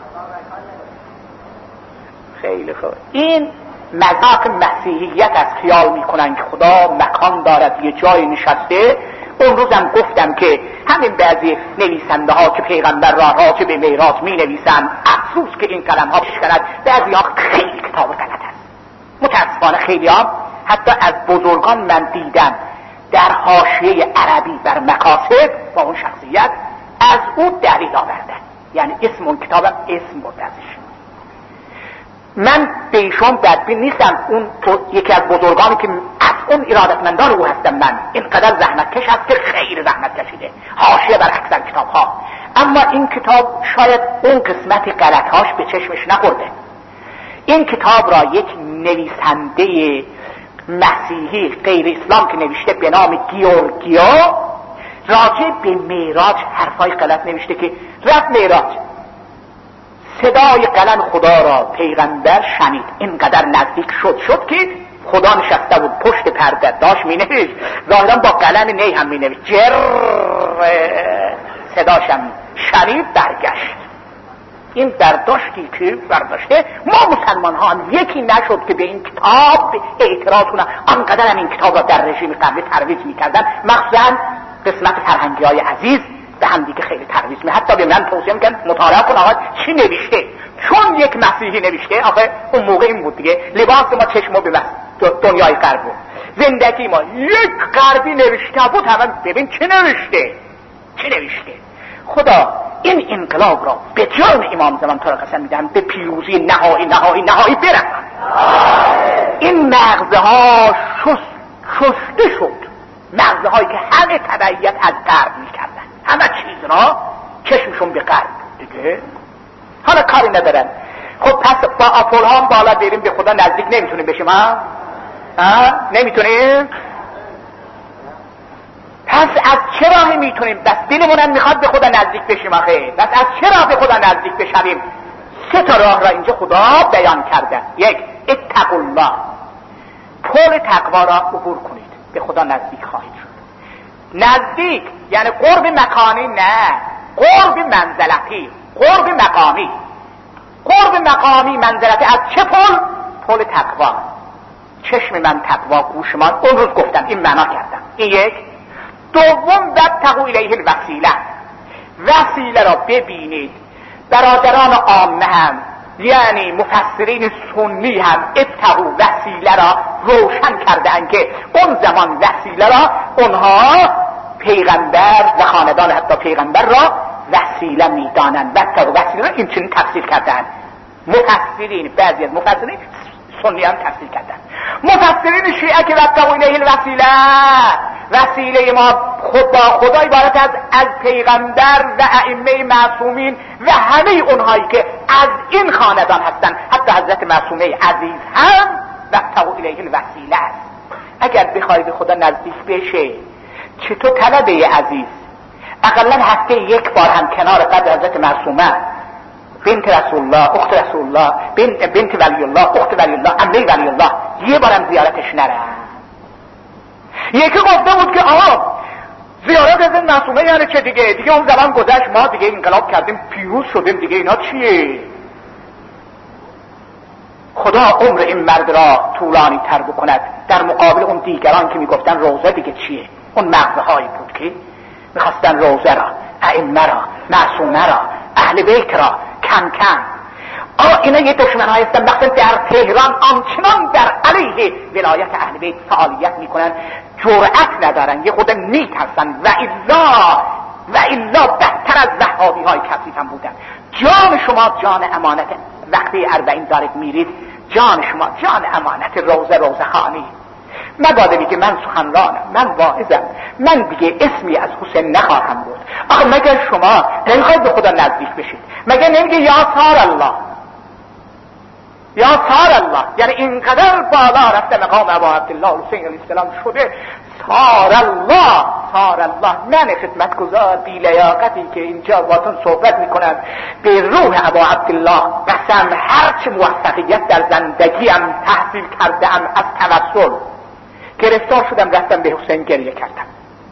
خیلی خوب. این مذاق مسیحیت از خیال میکنن که خدا مکان دارد، یه جای نشسته. اون روزم گفتم که همین بعضی نویسنده ها که پیغمبر را راجع به معراج می نویسن، افسوس که این کلم ها بشکند، بعضی ها خیلی کتاب غلط است. متاسفانه خیلی ها، حتی از بزرگان من دیدم در حاشیه عربی بر مقاصد با اون شخصیت از او دلیل آوردن، یعنی اسم اون کتابم اسم بود ازش. من به ایشون بدبین نیستم، اون یکی از بزرگانی که از اون ارادتمندان او هستم. من اینقدر زحمت کش است که خیلی زحمت کشیده، حاشیه بر اکثر کتاب ها. اما این کتاب شاید اون قسمت غلطهاش به چشمش نخورده. این کتاب را یک نویسنده مسیحی غیر اسلام که نوشته به نام گیورگیا، راجع به معراج حرفای غلط نوشته که رفت معراج، صدای قلم خدا را پیغمبر شنید، اینقدر نزدیک شد که خدا نشسته بود پشت پرده داشت می نوشت، ظاهرا با قلم نی هم می نوشت، صداشم شنید، برگشت. این برداشتی که برداشته، ما مسلمان ها هم یکی نشد که به این کتاب اعتراض کنن. آنقدر هم این کتاب را در رژیم قبلی ترویج میکردن، مخصوصا قسمت فرهنگی های عزیز به هم دیگه خیلی ترویج می، حتی به من توصیه میکنن مطالعه کن آقا چی نوشته، چون یک مسیحی نوشته. آخه اون موقع این بود دیگه، لباس ما چشمو ببست دنیای غرب بود، زندگی ما یک غربی نوشته بود، همه ببین چی نوشته. خدا این انقلاب را به جان امام زمان تو را قسم میدم به پیروزی نهایی برسان. این مغزه ها شسته شد، مغزه هایی که همه تبعیت از غرب میکردن، همه چیز را چشمشون به غرب دیگه، حالا کاری ندارن. خب پس با آپول ها بالا بریم به خدا نزدیک نمیتونیم بشیم ها؟ نمیتونیم؟ پس از چه راهی میتونیم؟ بس دلمونم میخواد به خدا نزدیک بشیم آخه. بس از چه راه به خدا نزدیک بشویم؟ 3 تا راه را اینجا خدا بیان کرده. 1 اتقوا الله، پل تقوا را عبور کنید، به خدا نزدیک خواهید شد. نزدیک یعنی قرب مکانی، نه قرب منزلتی، قرب مقامی. قرب مقامی منزلتی از چه پل؟ پل تقوا. چشم من تقوا، گوش من، اون روز گفتم این معنا کردم. این 1. دوم وابتغوا الیه الوسیله، وسیله را ببینید. برادران عامه هم یعنی مفسرین سنی هم ابتغوا وسیله را روشن کردند که اون زمان وسیله را اونها پیغمبر و خاندان حتی پیغمبر را وسیله میدانند. وابتغوا وسیله را این چنین تفسیر کردند مفسرین. بعضی از مفسرین سنی هم تفسیر کردند. مفسرین شیعه که وابتغوا الیه الوسیله، وسیله ما خود با خدا عبارت از پیغمبر و ائمه معصومین و همه اونهایی که از این خاندان هستند، حتی حضرت معصومه عزیز هم وابتغوا الیه الوسیله است. اگر بخوای به خدا نزدیک بشه، چطور طلبه عزیز اقلا هفته 1 بار هم کنار قدر حضرت معصومه بنت رسول الله، اخت رسول الله، بنت ولی الله، اخت ولی الله، عمه ولی الله، 1 بارم زیارتش نره. یکی گفته بود که زیارت از این معصومه یعنی چه دیگه اون زمان گذشت، ما دیگه انقلاب کردیم، پیروز شدیم، دیگه اینا چیه؟ خدا عمر این مرد را طولانی تر بکند. در مقابل اون دیگران که میگفتن روزه دیگه چیه؟ اون مغزهایی بود که میخواستن روزه را، ائمه را، معصومه را، اهل بیت را کم کم. اینا یه دشمن‌ها هستن. مثلا در تهران آنچنان در علیه ولایت اهل بیت فعالیت میکنن، جرأت ندارن، یه خود میترسن. و الا بدتر از وهابی های کثیف هم بودن. جان شما جان امانت، وقتی 40 دارید میرید، جان شما جان امانت. روزه خانی مبادا دیگه من سخنرانم، من واعظم، من دیگه اسمی از حسین نخواهم بود. آخه مگر شما نمیخواید به خدا نزدیک بشید؟ مگر نمیگه یا سار الله، یا سار الله، یعنی اینقدر بالا رفته مقام ابا عبدالله حسین علیه السلام شده. سار الله، من خدمتگزار بی لیاقتی که اینجا باتون صحبت میکنم، به روح ابا عبدالله قسم هرچه موفقیت در زندگیم تحصیل کردم از توسل، گرفتار شدم رفتم به حسین گریه کردم،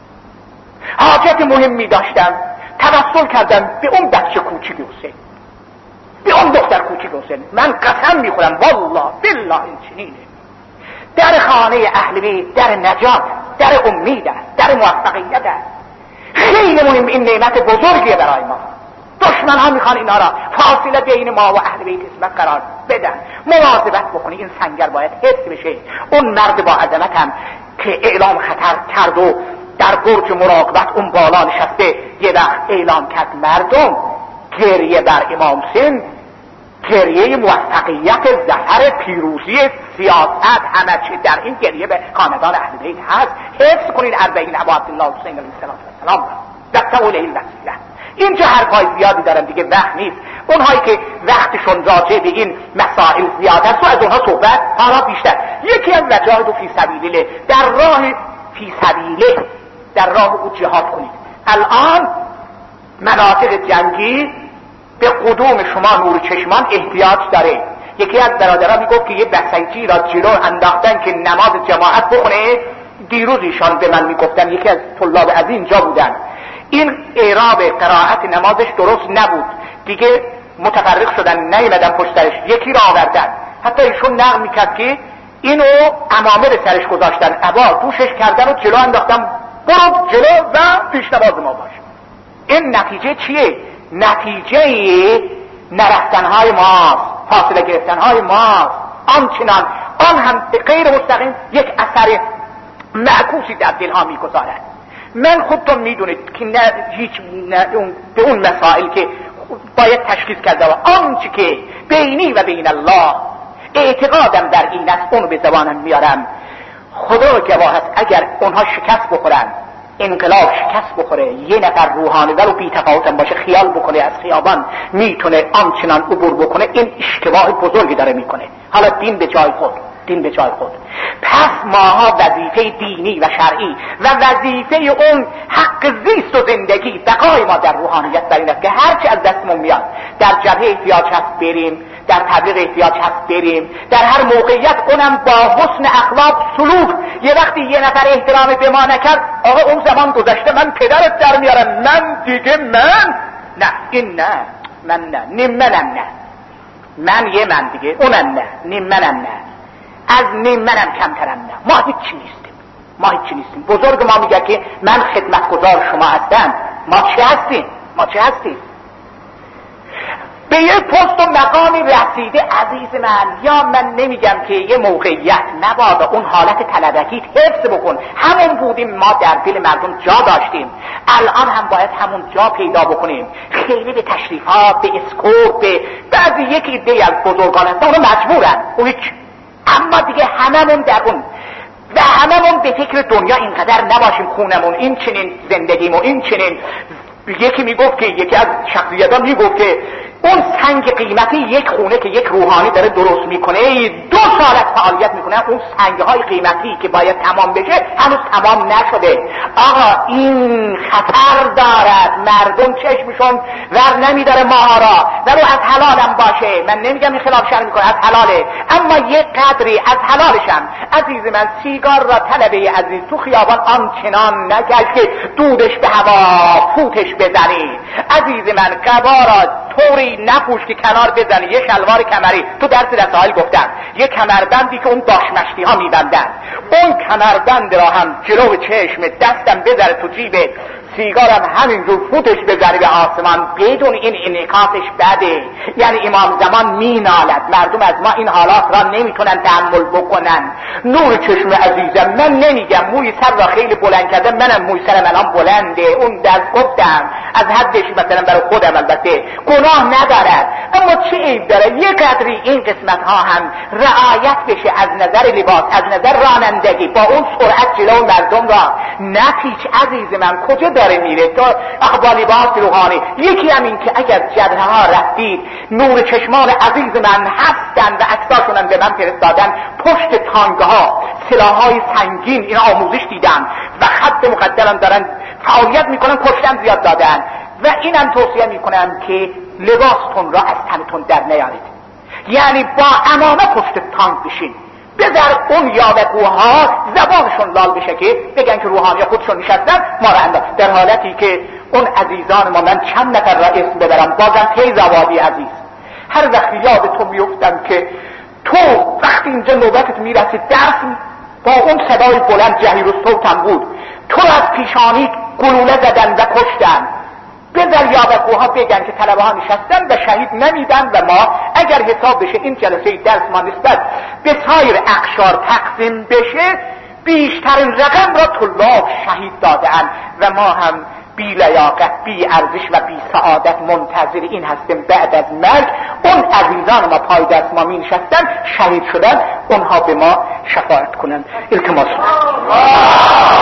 حاجت مهمی داشتم توسل کردم به اون بچه کوچیک حسین، به اون دختر کوچیک حسین. من قسم میخورم والله بالله این چنینه. در خانه اهل بیت در نجات، در امید است، در موفقیت است. خیلی مهم، این نعمت بزرگیه برای ما. دشمن ها میخوان اینا را فاصله بین ما و اهل بیت اسمت قرار بدن. مواظبت بکنی، این سنگر باید حفظ بشه. اون مرد با عظمت هم که اعلام خطر کرد و در برج مراقبت اون بالا نشسته، یه وقت اعلام کرد مردم گریه بر امام حسین، گریه موفقیت، ظفر، پیروزی، سیاست، همه چی در این گریه به خاندان اهل بیت هست. حفظ کنید 40 ابا عبدالله حسین علیه السلام وابتغوا الیه الوسیله. اینجا حرفای زیادی دارم دیگه، وقت نیست. اونهایی که وقتشون راجع به این مسائل زیاد است و از اونها صحبت حالا بیشتر. یکی از وجاهد فی سبیله، در راه فی سبیله، در راه او جهاد کنید. الان مناطق جنگی به قدوم شما نور چشمان احتیاج داره. یکی از برادران میگفت که یه بسیجی را جلو انداختن که نماز جماعت بخونه. دیروز ایشان به من میگفتن، یکی از طلاب از اینجا بودن، این اعراب قرائت نمازش درست نبود، دیگه متفرق شدن، نیومدن پشتش، یکی را آوردن. حتی ایشون نقل میکرد که اینو عمامه به سرش گذاشتن، عبا دوشش کردن و جلو انداختن، برو جلو و پیش نماز ما باش. این نتیجه چیه؟ نتیجه نرفتنهای ماست، فاصله گرفتنهای ماست. آنچنان آن هم به غیر مستقیم یک اثر معکوسی در دلها میگذارد. من خودتون میدونید که به اون مسائل که باید تشخیص کرده و آنچه که بینی و بین الله اعتقادم در این است اونو به زبانم میارم. خدا گواه است اگر اونها شکست بخورن، انقلاب شکست بخوره، یه نفر روحانی ولو بی تفاوتم باشه خیال بکنه از خیابان میتونه آنچنان عبور بکنه، این اشتباه بزرگی داره میکنه. حالا دین به جای خود، دین به جای خود. پس ماها وظیفه دینی و شرعی و وظیفه اون حق زیست و زندگی بقای ما در روحانیت در این است که هرچی از دستمون میاد در جبهه احتیاج هست بریم، در تبلیغ احتیاج هست بریم، در هر موقعیت اونم با حسن اخلاق سلوک. یه وقتی یه نفر احترام به ما نکرد، آقا اون زمان گذشته، من پدرت در میارم، من دیگه نه این نه، من نه، نیم منم نه، من یه من دیگه، اونم نه، نیم منم نه، از نیم منم کمترم نه. ما هیچی نیستیم. بزرگ ما میگه که من خدمتگزار شما هستم. ما چه هستیم؟ به یه پست و مقامی رسیده عزیز من، یا من نمیگم که یه موقعیت نبادا اون حالت طلبکی حفظ بکن. همون بودیم ما در دل مردم جا داشتیم، الان هم باید همون جا پیدا بکنیم. خیلی به تشریفات، به اسکورت، به بعضی یک ایده از بزرگان هستن اونو مجبورن اما دیگه هممون در اون و هممون به فکر دنیا اینقدر نباشیم خونمون این چنین زندگیم و این چنین. یکی میگفت که یکی از شخصیتان میگفت که اون سنگ قیمتی یک خونه که یک روحانی داره درست میکنه 2 سال از فعالیت میکنه، اون سنگهای قیمتی که باید تمام بشه هنوز تمام نشده. آقا این خطر دارد، مردم چشمشون ور نمیداره ماها را، ولو از حلالم باشه. من نمیگم این خلاف شرع میکنه، از حلاله، اما یک قدری از حلالشم. عزیز من سیگار را طلبه عزیز تو خیابان آنچنان نکش که دودش به هوا فوتش بزنی. عزیز من قبا را طوری نپوش که کنار بزنی. یه شلوار کمری تو درس رسائل گفتم، یه کمربندی که اون داشمشتی ها میبندن، اون کمربند را هم جلو چشم دستم بذاره تو جیبت، سیگارم همینجور فوتش بذاری به آسمان بدون این انعکاسش بده. یعنی امام زمان مینالد، مردم از ما این حالات را نمیتونن تحمل بکنن. نور چشم عزیزم، من نمیگم موی سر را خیلی بلند کردم، منم موی سرم الان بلنده، اون دست گفتم از حدش مثلا برای خودم البته گناه ندارد، اما چه عیب داره یه قدری این قسمت ها هم رعایت بشه از نظر لباس، از نظر رانندگی، با اون سرعت جلو مردم را نپیچ. عزیز من کجا داره میره تو اخبار لباس روحانی؟ یکی هم این که اگر جبهه ها رفتید، نور چشمان عزیز من هستن و عکساشون به من فرستادن، پشت تانگه ها سلاح‌های سنگین، این آموزش دیدم و خط مقدرم دارن فعالیت میکنن، کشتن زیاد دادن. و اینم توصیه میکنم که لباستون را از تنتون در نیارید، یعنی با عمامه پشت تانک بشین، بذار اون یاوه‌گوها زبانشون لال بشه که بگن که روحانی خودشون نشستن ما را انداز، در حالتی که اون عزیزان ما، من چند نفر را اسم ببرم بازم فیض آبادی عزیز، هر وقت یاد تو میفتم که تو وقتی اینجا نوبتت میرسید درس با اون صدای بلند جهیر و صوتم بود، تو از پیشانی گلوله زدن و کشتن. بذار یاوه‌گوها بگن که طلبه ها نشستن و شهید نمیدن و ما اگر حساب بشه این جلسه درس ما نسبت به سایر اقشار تقسیم بشه، بیشترین رقم را طلاب شهید دادن و ما هم بی لیاقت، بی ارزش و بی سعادت منتظر این هستیم بعد از مرگ اون عزیزان ما پای دست ما می نشستن شهید شدن، اونها به ما شفاعت کنن. التماس